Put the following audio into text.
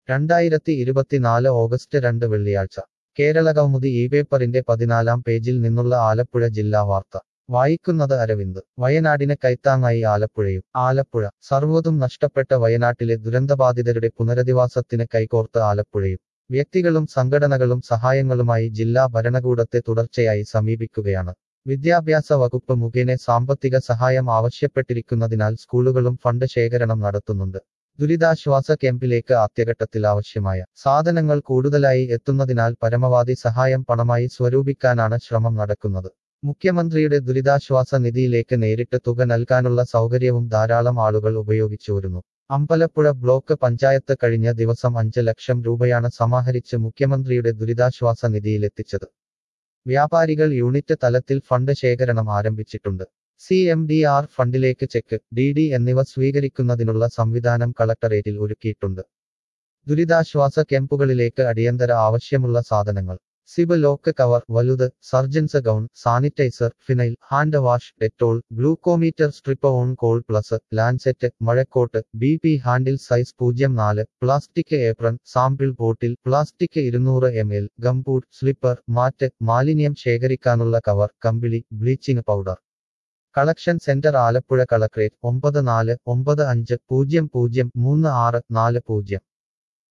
2024 August 2 വെള്ളിയാഴ്ച കേരളകൗമുദി പേപ്പറിന്റെ 14-ാം പേജിൽ നിന്നുള്ള ആലപ്പുഴ ജില്ലാ വാർത്ത വായിക്കുന്നത് അരവിന്ദ് വയനാടിന് കൈത്താങ്ങായി ആലപ്പുഴയും ആലപ്പുഴ സർവ്വതും നഷ്ടപ്പെട്ട വയനാട്ടിലെ ദുരന്തബാധിതരുടെ പുനരധിവാസത്തിന് കൈകോർത്ത് ആലപ്പുഴയും വ്യക്തികളും സംഘടനകളും സഹായങ്ങളുമായി ജില്ലാ ഭരണകൂടത്തെ തുടർച്ചയായി സമീപിക്കുകയാണ് വിദ്യാഭ്യാസ വകുപ്പ് മുഖേന സാമ്പത്തിക സഹായം ആവശ്യപ്പെട്ടിരിക്കുന്നതിനാൽ സ്കൂളുകളും ഫണ്ട് ശേഖരണം നടത്തുന്നുണ്ട് ദുരിതാശ്വാസ ക്യാമ്പിലേക്ക് ആദ്യഘട്ടത്തിൽ ആവശ്യമായ സാധനങ്ങൾ കൂടുതലായി എത്തുന്നതിനാൽ പരമാവധി സഹായം പണമായി സ്വരൂപിക്കാനാണ് ശ്രമം നടക്കുന്നത് മുഖ്യമന്ത്രിയുടെ ദുരിതാശ്വാസ നിധിയിലേക്ക് നേരിട്ട് തുക നൽകാനുള്ള സൗകര്യവും ധാരാളം ആളുകൾ ഉപയോഗിച്ചു വരുന്നു അമ്പലപ്പുഴ ബ്ലോക്ക് പഞ്ചായത്ത് കഴിഞ്ഞ ദിവസം 5 ലക്ഷം രൂപയാണ് സമാഹരിച്ച് മുഖ്യമന്ത്രിയുടെ ദുരിതാശ്വാസ നിധിയിലെത്തിച്ചത് വ്യാപാരികൾ യൂണിറ്റ് തലത്തിൽ ഫണ്ട് ശേഖരണം ആരംഭിച്ചിട്ടുണ്ട് CMDR ഫണ്ടിലേക്ക് ചെക്ക് DD എന്നിവ സ്വീകരിക്കുന്നതിനുള്ള സംവിധാനം കളക്ടറേറ്റിൽ ഒരുക്കിയിട്ടുണ്ട് ദുരിതാശ്വാസ ക്യാമ്പുകളിലേക്ക് അടിയന്തര ആവശ്യമുള്ള സാധനങ്ങൾ സിബ് ലോക്ക് കവർ വലുത് surgeons gown sanitiser phenyl hand wash Dettol glucometer strip on call plus lancet മഴക്കോട്ട് BP handle size 04 plastic apron sample bottle plastic 200 ml gumboot slipper mat മാലിന്യം ശേഖരിക്കാനുള്ള കവർ കമ്പിളി bleaching powder collection centre Alappuzha collectorate 9495003640